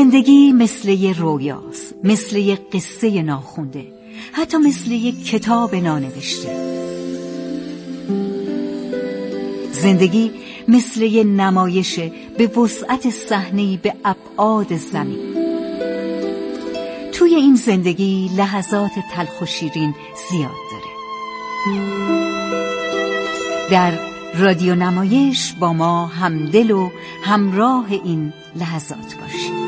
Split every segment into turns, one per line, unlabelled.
زندگی مثل یه رویاست، مثل یه قصه ناخونده، حتی مثل یه کتاب نانوشته. زندگی مثل یه نمایش به وسعت صحنه‌ای به ابعاد زمین. توی این زندگی لحظات تلخ و شیرین زیاد داره. در رادیو نمایش با ما همدل و همراه این لحظات باشید.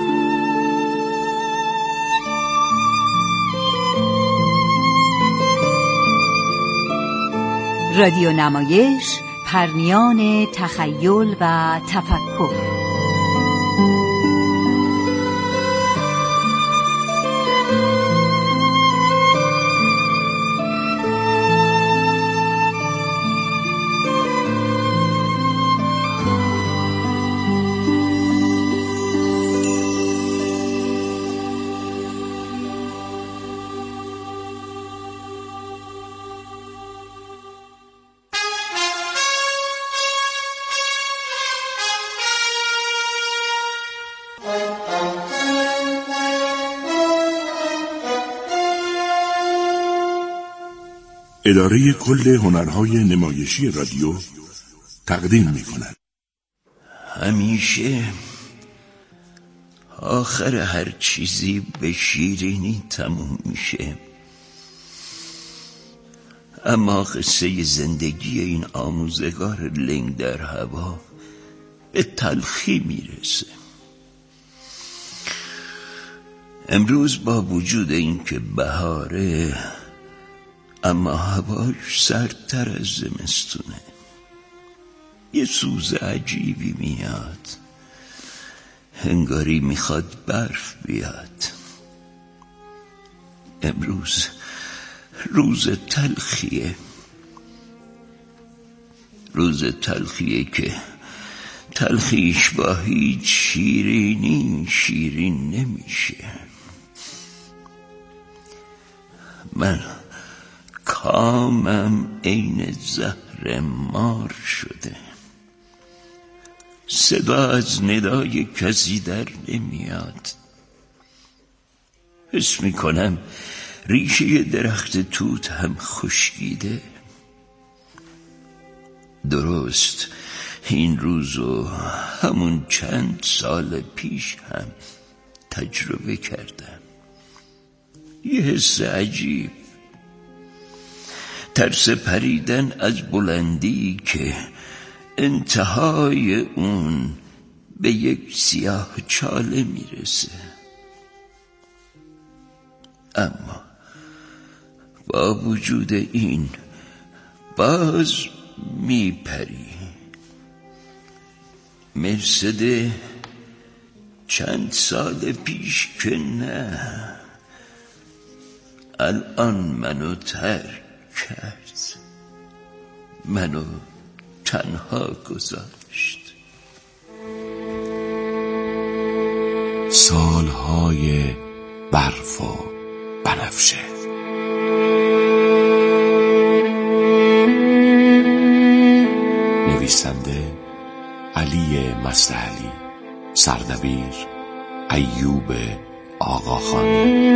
رادیو نمایش، پرنیان تخیل و تفکر.
اداره کل هنرهای نمایشی رادیو تقدیم می‌کند.
همیشه آخر هر چیزی به شیرینی تموم میشه، اما قصه زندگی این آموزگار لنگ در هوا به تلخی میرسه. امروز با وجود این که بهاره، اما هواش سردتر از زمستونه. یه سوز عجیبی میاد، انگاری میخواد برف بیاد. امروز روز تلخیه، روز تلخیه که تلخیش با هیچ شیرینی شیرین نمیشه. من کامم عین زهر مار شده، صدا از ندای کسی در نمیاد. حس میکنم ریشه درخت توت هم خشکیده. درست این روزو همون چند سال پیش هم تجربه کردم. یه حس عجیب، ترس پریدن از بلندی که انتهای اون به یک سیاه چاله میرسه. اما با وجود این باز میپری. مرسده چند سال پیش که نه، الان منو ترک کرد، منو تنها گذاشت.
سالهای برف و بنفشه. نویسنده علی مستعلی، سردبیر ایوب آقاخانی.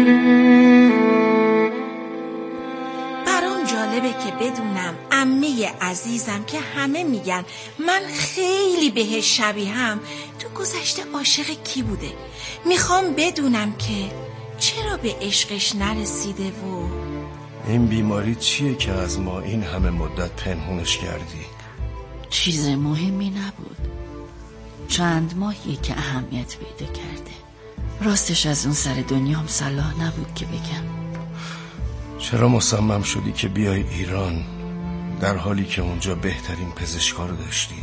که بدونم عمه عزیزم که همه میگن من خیلی بهش شبیهم، تو گذشته عاشق کی بوده. میخوام بدونم که چرا به عشقش نرسیده و
این بیماری چیه که از ما این همه مدت پنهونش کردی؟
چیز مهمی نبود، چند ماهیه که اهمیت پیدا کرده. راستش از اون سر دنیام صلاح نبود که بگم.
چرا مصمم شدی که بیای ایران در حالی که اونجا بهترین پزشکا رو داشتی؟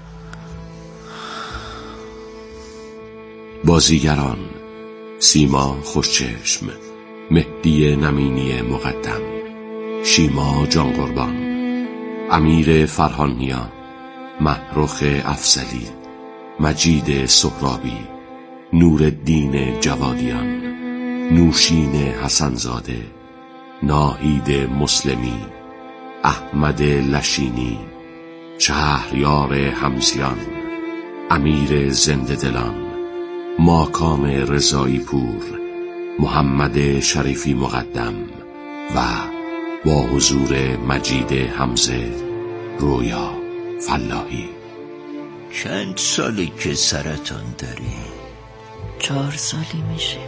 بازیگران: سیما خوشچشم، مهدی نمینی مقدم، شیما جانقربان، امیر فرهانیا، محروخ افضلی، مجید سهرابی، نورالدین جوادیان، نوشین حسنزاده، ناهید مسلمی، احمد لشینی، شهریار حمزیان، امیر زنده دلان، ماکام رضایی پور، محمد شریفی مقدم و با حضور مجید حمزه، رویا فلاحی.
چند سالی که سرطان داری؟
4 سالی میشه.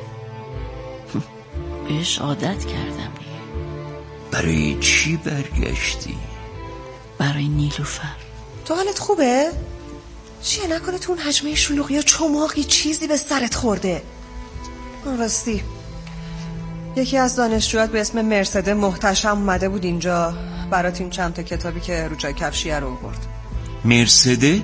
بهش عادت کردم دیگه.
برای چی برگشتی؟
برای نیلوفر.
تو حالت خوبه؟ چیه نکنه تو اون حجمه شلوغی یا چماقی چیزی به سرت خورده؟ راستی یکی از دانشجویات به اسم مرسده محتشم اومده بود اینجا برات این چند تا کتابی که رو جای کفشیه رو آورد.
مرسده؟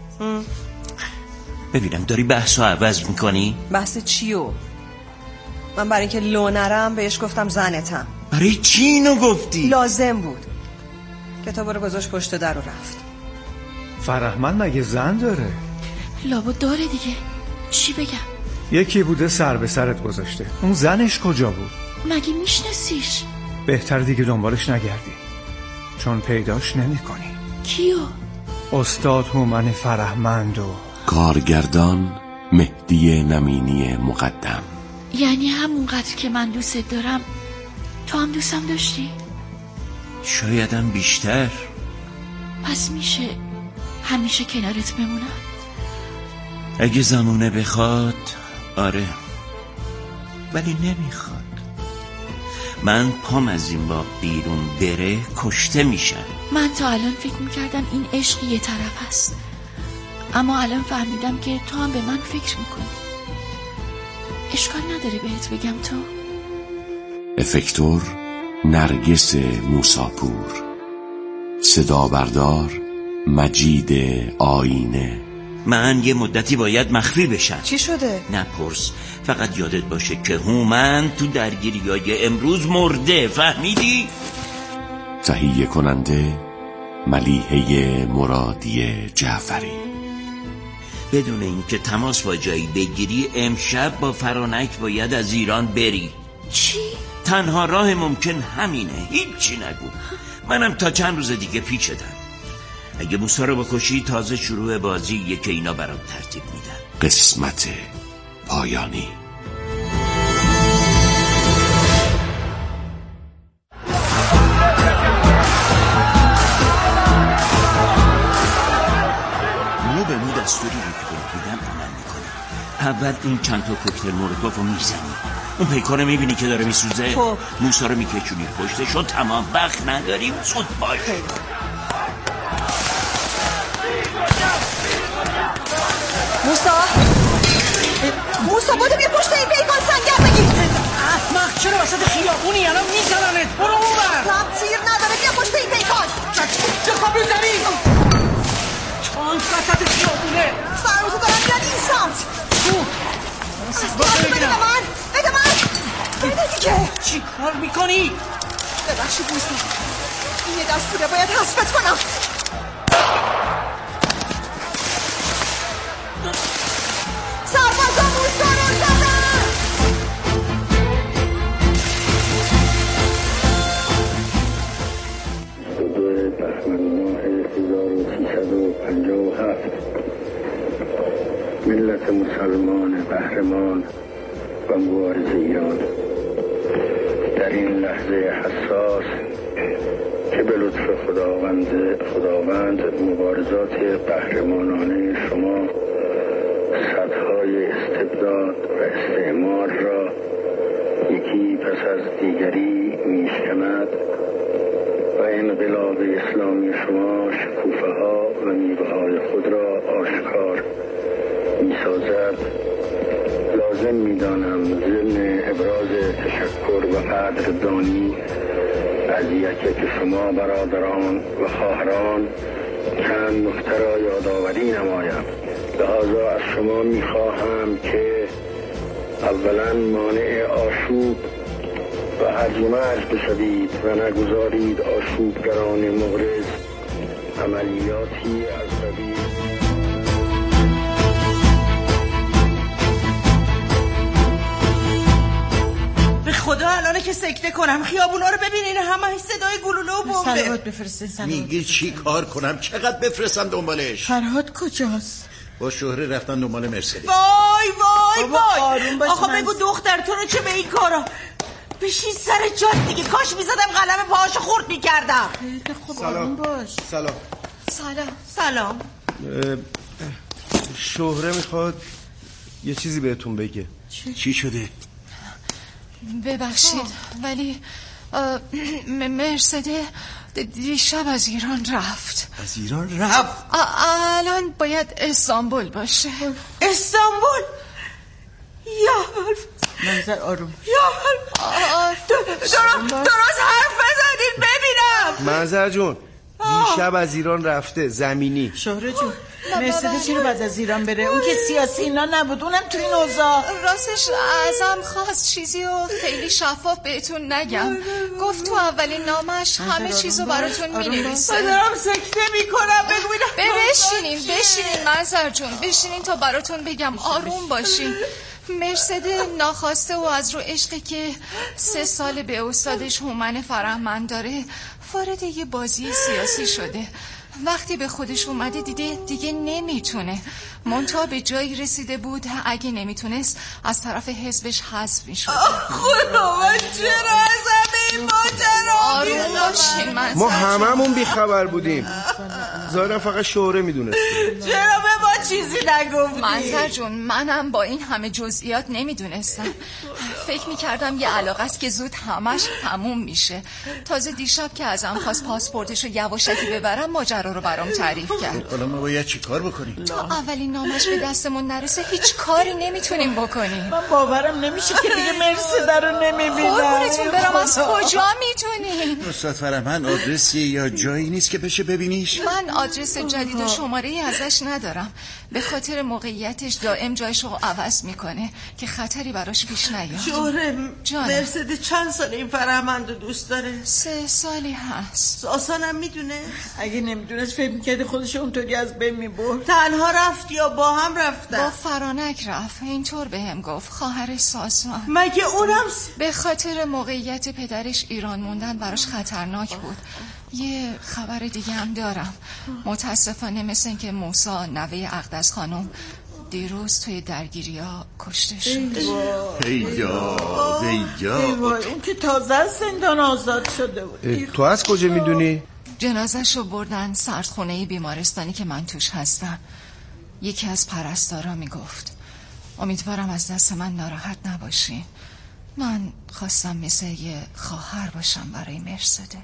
ببینم داری بحثو عوض میکنی؟
بحث چیو؟ من برای اینکه لو نرم بهش گفتم زنتم.
برای چی اینو گفتی؟
لازم بود. کتابا رو گذاشت پشت در و رفت.
فرهمند مگه زن داره؟
لابد داره دیگه. چی بگم؟
یکی بوده سر به سرت گذاشته. اون زنش کجا بود؟
مگه میشناسیش؟
بهتر دیگه دنبالش نگردی، چون پیداش نمی کنی.
کیو؟
استاد هومن فرهمند و
کارگردان مهدی نمینی مقدم.
یعنی همونقدر که من دوست دارم تو هم دوستم داشتی؟
شایدم بیشتر.
پس میشه همیشه کنارت بمونم؟
اگه زمانه بخواد آره، ولی نمیخواد. من پام از این باغ بیرون بره کشته میشم.
من تا الان فکر میکردم این عشق یه طرف هست، اما الان فهمیدم که تو هم به من فکر میکنی. اشکال نداره بهت بگم تو؟
افکتور نرگس موساپور، صدا بردار مجید آینه.
من یه مدتی باید مخفی بشم.
چی شده؟
نپرس، فقط یادت باشه که هومن تو درگیریای امروز مرده، فهمیدی؟
تهیه کننده ملیحه مرادی جعفری.
بدون اینکه تماس با جایی بگیری امشب با فرانک باید از ایران بری.
چی؟
تنها راه ممکن همینه، هیچی نگو. منم تا چند روز دیگه پیچیدم. اگه موسا رو بکشی تازه شروع بازیه که اینا برات ترتیب میدن.
قسمت پایانی.
مو به مو دستوری رو که بودم عمل میکنی. اول این چند تا کوکتل مولوتوف رو میزنی، اون پیکار رو میبینی که داره میسوزه، موسا رو میکشونی پشتش و تمام. وقت نداریم، زود باش.
موسا بودو بیا پشت این پیکان سنگر بگیر.
احمق چرا وسط خیابونی؟ الان میزننت. برو اون بر.
رب تیر نداره، بیا پشت این پیکان.
چه کابل زمین تانک وسط خیابونه.
فرموزو دارم میاد این سمت. بده من، بده من، بده دیگه.
چی کار میکنی؟
ببخشید موسا، این یه دستوره، باید حذفت کنم. سربازا موسا رو زدن.
دو بهمن ماه 1357 ملت مسلمان قهرمان و مبارز ایران در این لحظه حساس که به لطف خداوند مبارزات قهرمانانه شما سدهای استبداد و استعمار را یکی پس از دیگری میشکند و انقلاب اسلامی شما شکوفه ها و میوه های خود را آشکار میسازد، لازم میدانم ضمن ابراز تشکر و قدردانی از یک شما برادران و خواهران چند نکته را یادآوری نمایم. لذا از شما میخواهم که اولا مانع آشوب و هرج و مرج بشوید و نگذارید آشوبگران مغرض عملیاتی از قبیل
به خدا الانه که سکته کنم. خیابونا رو ببینین، همه صدای گلوله و بمبه.
سلوات بفرستین.
میگی چی کار کنم؟ چقدر بفرستم دنبالش؟
فرهاد کجاست؟ با شهره رفتن دنبال مرسدس.
وای
آروم باش.
آخه بگو دختر تو رو چه به این کارا؟ بشین سر جات دیگه. کاش میزدم قلم پاهاشو خورد میکردم.
خب آروم باش.
سلام.
شهره میخواد یه چیزی بهتون بگه.
چی شده؟
ببخشید ولی مرسده دیشب از ایران رفت.
از ایران رفت؟
الان باید استانبول باشه.
استانبول؟ یا
منظر آروم.
درست حرف بزنید ببینم.
منظر جون دیشب از ایران رفته زمینی.
شهره جون مرسدس چرا بعد از ایران بره؟ اون که سیاسی اینا نبود، اونم تو این اوضاع.
راستش ازم خواست چیزی و خیلی شفاف بهتون نگم. گفت تو اولین نامش همه چیزو براتون مینویسه.
دارم سکته میکنم.
بشینین منظر جون، بشینین تا براتون بگم. آروم باشین. مرسده ناخواسته و از رو عشقی که 3 سال به استادش هومن فرهمند داره وارد یه بازی سیاسی شده. وقتی به خودش اومده دیگه نمیتونه. منتها به جایی رسیده بود اگه نمیتونست از طرف حزبش حذف میشد.
خدا من چرا از همه این ماجرا؟
آروم باشین.
ما هممون بیخبر بودیم. ظاهرا فقط شهره میدونست.
چرا به ما چیزی نگفتی؟
منظر جون منم با این همه جزئیات نمیدونستم. فکر میکردم یه علاقه است که زود همش تموم میشه. تازه دیشب که ازم خواست پاسپورتشو یواشکی ببرم ماجرا رو برام تعریف کرد.
حالا ما باید چی کار بکنیم؟
تا اولین نامش به دستمون نرسه هیچ کاری نمیتونیم بکنیم.
من باورم نمیشه که دیگه مرسده رو نمیبینم.
قربونتون برم از کجا میتونیم؟
استاد فرهمند آدرسی یا جایی نیست که بشه ببینیش؟
من آدرس جدید و شماره‌ای ازش ندارم. به خاطر موقعیتش دائم جایشو عوض میکنه که خطری براش پیش نیاد.
شهره مرسده چند سال این فرهمند رو دوست داره؟
3 سالی هست.
آسانم میدونه؟
اگه نمیدونست فکر میکرده خودش اونطوری از بین میبرد.
تنها رفت یا با هم رفتن؟
با فرانک رفت. اینطور بهم گفت. خواهر ساسان.
مگه اونم؟
به خاطر موقعیت پدرش ایران موندن براش خطرناک بود. یه خبر دیگه هم دارم. متاسفانه مثل این که موسی نوه اقدس خانم دیروز توی درگیری ها کشته شد.
هیدا
اون که تازه از زندان آزاد شده بود.
تو از کجا میدونی؟
جنازه‌شو بردن سردخونه بیمارستانی که من توش هستم. یکی از پرستارا میگفت. امیدوارم از دست من ناراحت نباشین. من خواستم مثل یه خواهر باشم برای مرسده.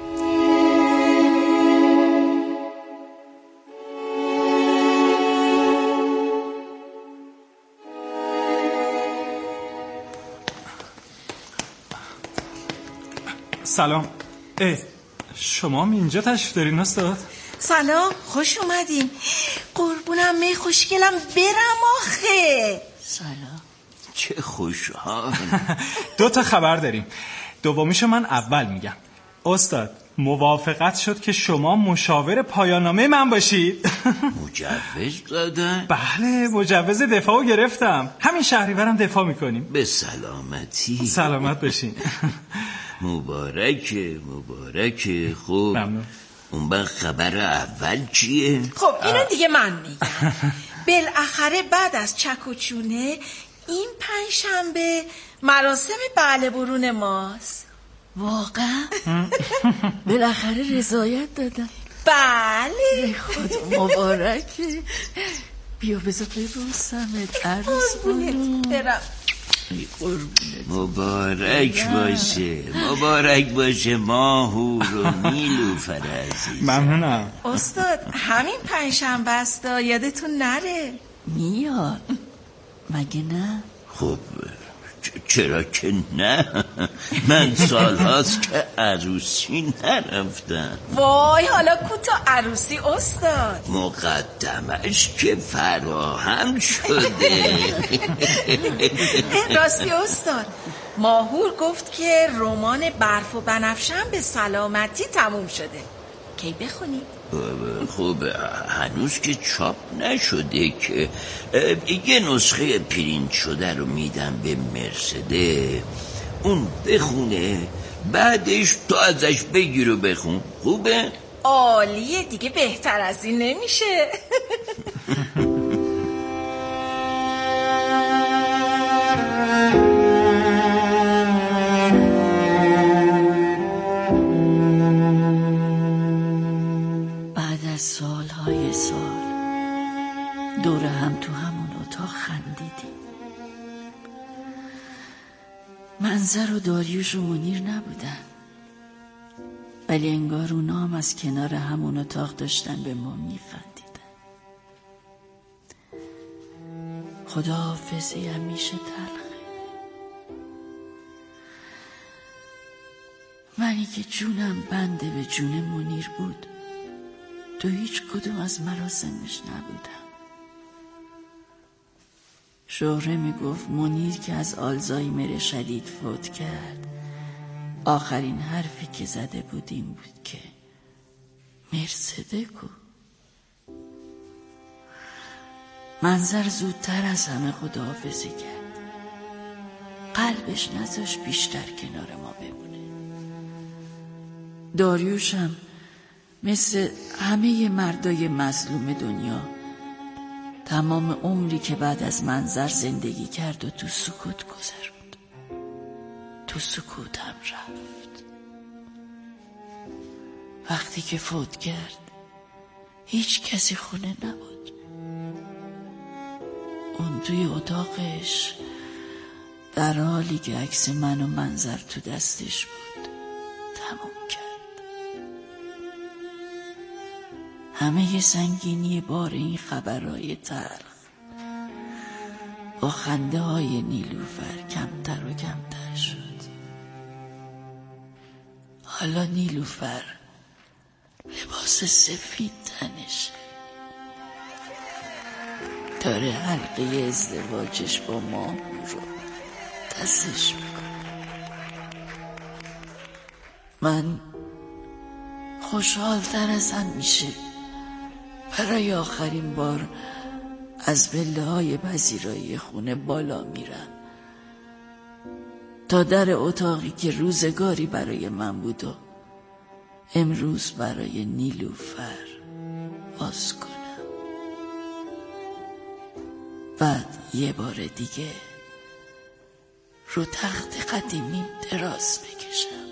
سلام. شما هم اینجا تشریف دارین استاد؟
سلام، خوش اومدین. قربونم می خوشگلم برم آخه.
سلام. چه خوشحال.
2 تا خبر داریم. دومیشو من اول میگم. استاد موافقت شد که شما مشاور پایان‌نامه من باشید.
مجوز دادن؟
بله مجوز دفاعو گرفتم. همین شهریورم دفاع میکنیم.
به سلامتی.
سلامت باشین.
مبارکه. خوب
ممنون.
اون وقت خبر اول چیه؟
خب اینو دیگه من میگم. بالاخره بعد از چک و چونه این 5 شنبه مراسم بله برون ماست.
واقعا؟ بالاخره رضایت دادن.
بله.
خدا مبارکه. بیا بذار ببوسمت عروس
برم.
مبارک باشه ماهور و نیلوفر عزیز.
ممنونم
استاد. همین 5 شنبه است یادتون نره.
میاد مگه نه؟
خب چرا که نه. من سال هاست که عروسی نرفتم.
وای حالا کوتا عروسی استاد.
مقدمش که فراهم شده.
راستی استاد ماهور گفت که رمان برف و بنفشه به سلامتی تموم شده. کی بخونیم؟
خب هنوز که چاپ نشده که. یه نسخه پرینت شده رو میدم به مرسده، اون بخونه، بعدش تو ازش بگیر و بخون. خوبه؟
عالیه دیگه، بهتر از این نمیشه.
منظر و داریوش و منیر نبودن، ولی انگار اونا هم از کنار همون اتاق داشتن به ما میخندیدن. خداحافظی همیشه تلخه. منی که جونم بنده به جون منیر بود، تو هیچ کدوم از مراسمش نبودم. شهره میگفت منیر که از آلزایمر شدید فوت کرد، آخرین حرفی که زده بود این بود که مرسده کو. منظر زودتر از همه خداحافظی کرد. قلبش نذاشت بیشتر کنار ما بمونه. داریوش هم مثل همه مردای مظلوم دنیا تمام عمری که بعد از منظر زندگی کرد و تو سکوت گذروند. تو سکوت هم رفت. وقتی که فوت کرد هیچ کسی خونه نبود. اون توی اتاقش در حالی که عکس من و منظر تو دستش بود تموم کرد. همه سنگینی بار این خبرهای تلخ با خنده های نیلوفر کمتر و کمتر شد. حالا نیلوفر لباس سفید تنشه، داره حلقه ازدواجش با ماهو رو دستش میکنه. من خوشحالتر از همیشه برای آخرین بار از پله های پذیرایی خونه بالا میرم تا در اتاقی که روزگاری برای من بود و امروز برای نیلوفر باز کنم. بعد یه بار دیگه رو تخت قدیمیم دراز بکشم.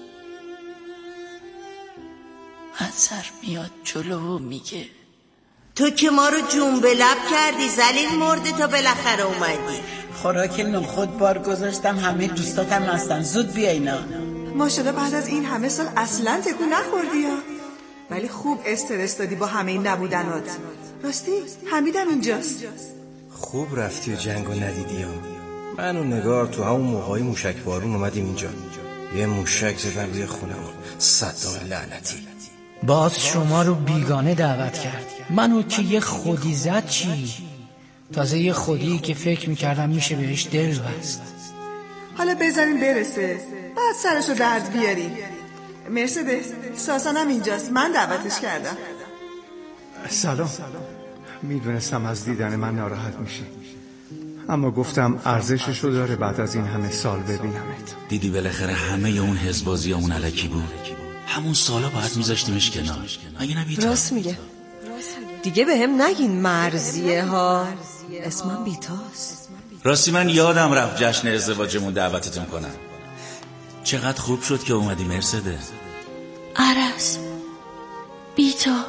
منظر میاد جلو و میگه
تو که ما رو جون به لب کردی زلیل مرده تا بالاخره اومدی.
خوراک نخود بار گذاشتم، همه دوستاتم هستن، زود بیا اینا.
ماشاءالله بعد از این همه سال اصلا تکون نخوردی ها. ولی خوب استرس دادی با همه این نبودنات. راستی حمیدم اینجاست.
خوب رفتی و جنگو ندیدی ها. من و نگار تو همون موقعی موشک بارون اومدیم اینجا، یه موشک زدن روی خونمون. صدام لعنتی
باز شما رو بیگانه دعوت کرد. منو که یه خودی زد چی؟ تازه یه خودی که فکر میکردم میشه بهش دل بست.
حالا بذاریم برسه بعد سرشو درد بیاریم. مرسدس ساسانم اینجاست، من دعوتش کردم.
سلام. میدونستم از دیدن من ناراحت میشی، اما گفتم ارزششو داره بعد از این همه سال ببینمت.
دیدی بالاخره همه اون حزبازی همون علکی بود. همون سالا باید میذاشتیمش کنار. اگه نه بیتا.
راست میگه. دیگه به هم نگین مرزیه ها، اسمم بیتاست.
راستی من یادم رفت جشن ازدواجمون دعوتتون کنم. چقدر خوب شد که اومدی مرسده.
عرس، بیتا،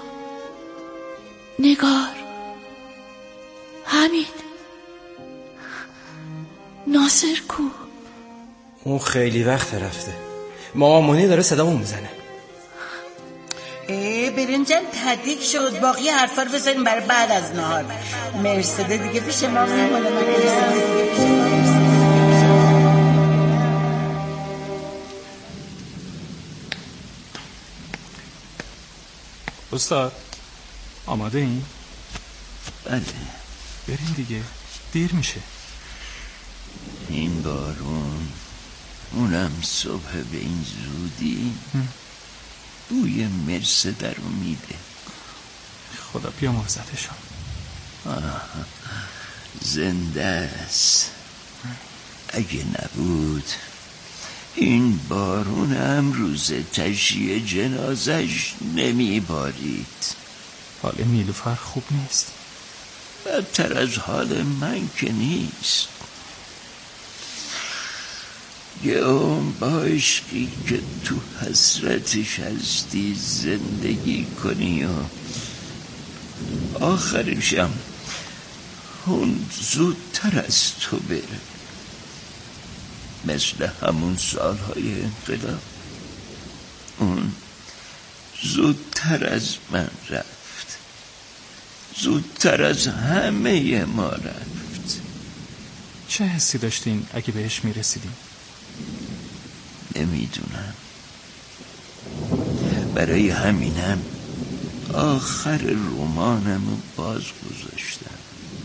نگار، حمید، ناصر کو؟
اون خیلی وقت رفته. مامونی داره صدامون میزنه.
برنجم تدیک شد، باقی حرفا رو بذاریم برای بعد از نهار. مرسده دیگه پیش ما میمونه.
استاد آماده این؟
بله
بریم دیگه، دیر میشه.
این بارون، اونم صبح به این زودی، بوی مرسده رو میده.
خدا بیامرزتشان.
زنده است. اگه نبود این بارون هم روز تشییع جنازش نمیبارید.
حال نیلوفر خوب نیست.
بدتر از حال من که نیست. یه عمر با عشقی که تو حسرتش هستی زندگی کنی و آخرشم اون زودتر از تو بره. مثل همون سالهای انقلاب. اون زودتر از من رفت، زودتر از همه ما رفت.
چه حسی داشتین اگه بهش میرسیدین؟
نمیدونم. برای همینم آخر رمانم رو باز گذاشتم.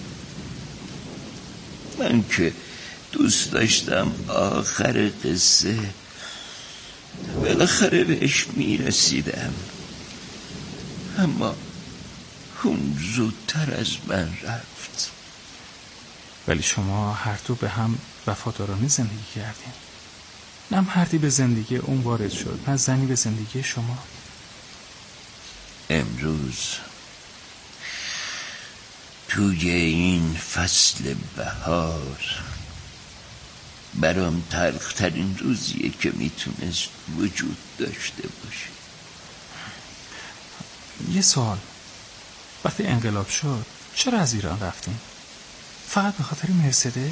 من که دوست داشتم آخر قصه بالاخره بهش میرسیدم، اما اون زودتر از من رفت.
ولی شما هر دو به هم وفادارانه زندگی کردین. نه مردی به زندگی اون وارد شد، نه زنی به زندگی شما.
امروز توی این فصل بهار برام تلخترین روزیه که میتونست وجود داشته باشه.
یه سوال، وقتی انقلاب شد چرا از ایران رفتین؟ فقط به خاطر مرسده؟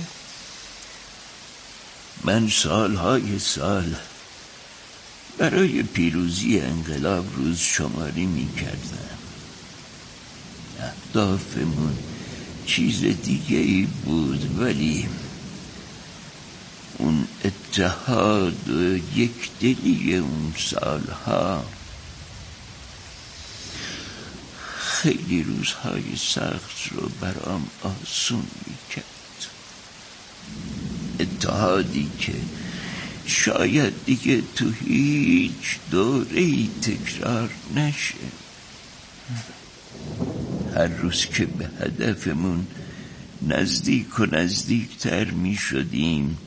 من سالهای سال برای پیروزی انقلاب روز شماری میکردم. اهدافمون چیز دیگه ای بود، ولی اون اتحاد و یک دلی اون سالها خیلی روزهای سخت رو برام آسون میکرد. اتحادی که شاید دیگه تو هیچ دوره‌ای تکرار نشه. هر روز که به هدفمون نزدیک و نزدیکتر می شدیم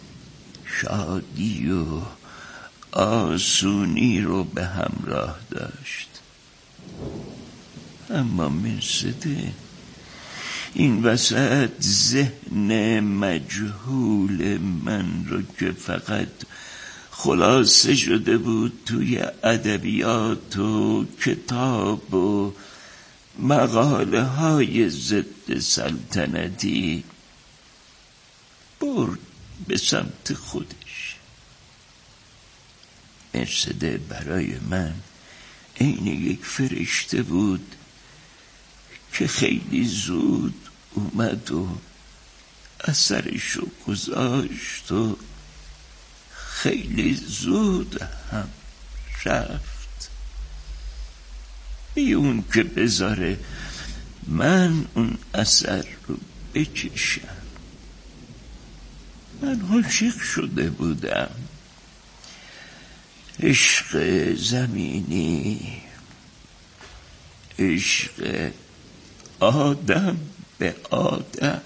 شادی و آسونی رو به همراه داشت. اما مرسده این وسط ذهن مجهول من رو که فقط خلاصه شده بود توی ادبیات و کتاب و مقاله های ضد سلطنتی برد به سمت خودش. مرسده برای من عین یک فرشته بود که خیلی زود اومد و اثرشو گذاشت و خیلی زود هم رفت، بی اون که بذاره من اون اثر رو بچشم. من عاشق شده بودم، عشق زمینی، عشق آدم به آدم.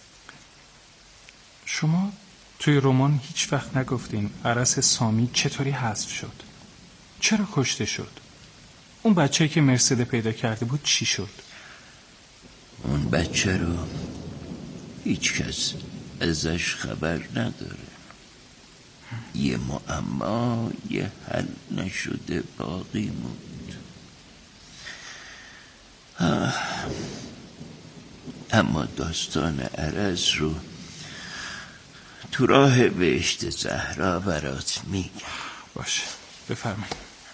شما توی رمان هیچ وقت نگفتین عرس سامی چطوری حذف شد؟ چرا کشته شد؟ اون بچه‌ای که مرسده پیدا کرده بود چی شد؟
اون بچه رو هیچ کس ازش خبر نداره. یه معما، یه حل نشده باقی موند. اما داستان عرس رو تو راه بهشت زهرا برات میگم.
باشه، بفرمایید.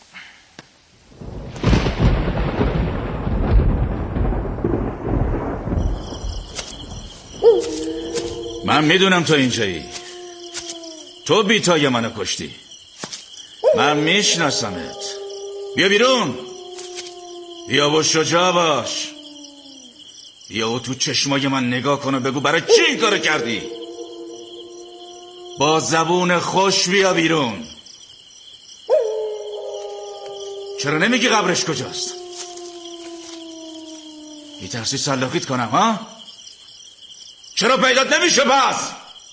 من میدونم تو اینجایی. تو بیتای منو کشتی. من میشناسمت. بیا بیرون. بیا و شجاع باش. بیا و تو چشمای من نگاه کن و بگو برای چی این کارو کردی. با زبون خوش بیا بیرون. چرا نمیگی قبرش کجاست؟ میترسی سلاخیت کنم ها؟ چرا پیدات نمیشه پس؟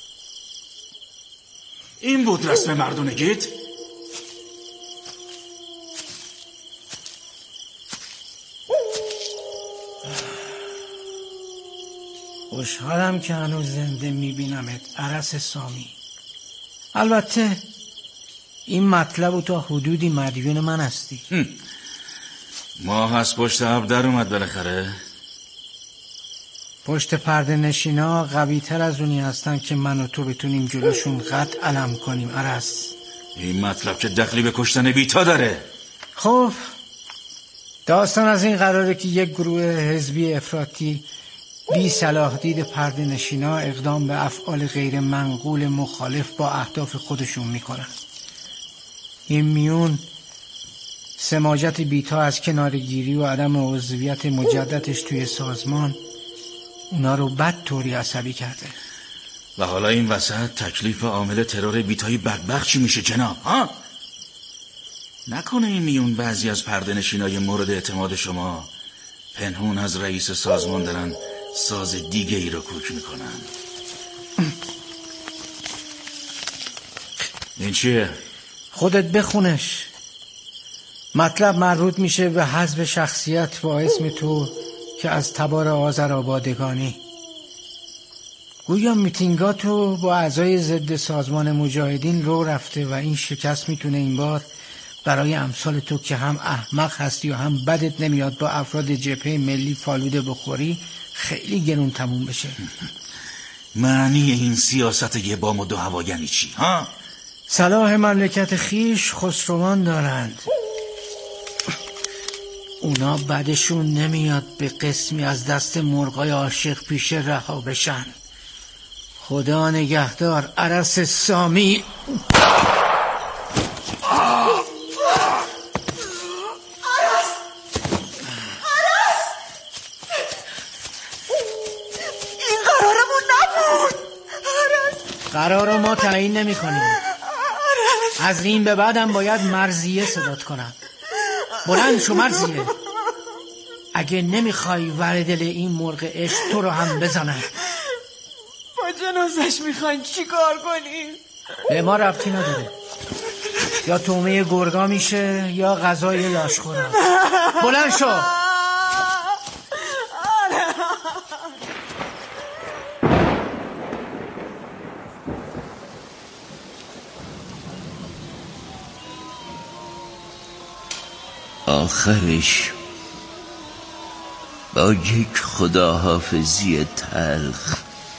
این بود رسم مردونگیت؟
خوشحالم که هنوز زنده میبینمت عرس سامی. البته این مطلب تا حدودی مدیون من هستی.
ماه از پشت اب در اومد بالاخره.
پشت پرده نشینا قوی تر از اونی هستن که من و تو بتونیم جلوشون قد علم کنیم. عرس
این مطلب که دخلی به کشتن بیتا داره.
خب داستان از این قراره که یک گروه حزبی افراطی بی صلاح دید پرده نشینا اقدام به افعال غیر منقول مخالف با اهداف خودشون میکنن. این میون سماجت بیتا از کنارگیری و عدم عضویت مجددش توی سازمان اونا رو بد طوری عصبی کرده.
و حالا این وسط تکلیف عامل ترور بیتای بدبخت چی میشه جناب؟ ها؟ نکنه این میون بعضی از پرده نشینای مورد اعتماد شما پنهون از رئیس سازمان دارن ساز دیگه ای رو کوک میکنن. این چیه؟
خودت بخونش. مطلب مربوط میشه به حذف شخصیت با اسم تو که از تبار آذرآبادگانی. گویا میتینگاتو با اعضای ضد سازمان مجاهدین رو رفته و این شکست میتونه این بار برای امثال تو که هم احمق هستی و هم بدت نمیاد با افراد جبهه ملی فالوده بخوری خیلی گرون تموم بشه.
معنی این سیاست یه بام و دو هوا یعنی چی؟ ها؟
صلاح مملکت خیش خسروان دارند. اونا بعدشون نمیاد به قسمی از دست مرغای عاشق پیشه رها بشن. خدا نگهدار. عرس سامی. قرارو ما تعیین نمی کنیم. از این به بعدم باید مرضیه صدات کنم. بلند شو مرضیه. اگه نمیخوای ور دل این مرغ عشق تو رو هم بزنن.
با جنازش میخواین چی کار کنیم؟
به ما ربطی نداره. یا تومه گرگا میشه یا غذای لاشخورا. بلند شو.
آخرش با یک خداحافظی تلخ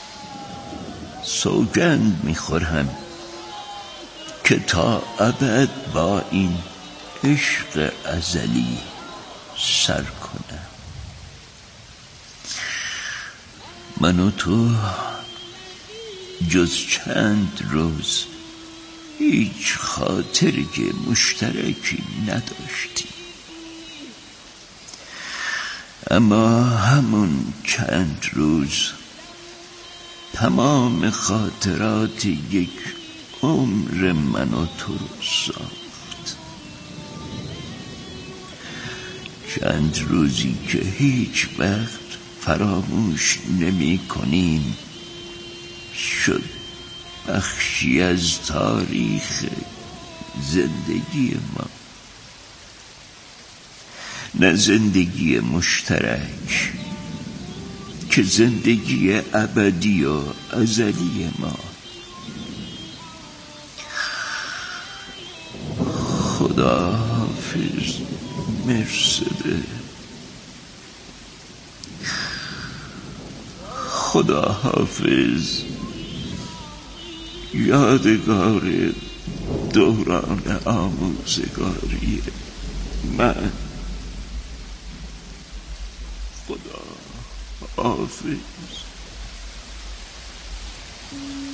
سوگند میخورم که تا ابد با این عشق ازلی سر کنم. من و تو جز چند روز هیچ خاطری مشترکی نداشتیم، اما همون چند روز تمام خاطرات یک عمر من و تو رو ساخت. چند روزی که هیچ وقت فراموش نمی کنیم شد بخشی از تاریخ زندگی ما. نه زندگی مشترک که زندگی ابدی و ازلی ما. خدا حافظ مرسده. خدا حافظ یادگار دوران آموزگاری من. خدا حافظ.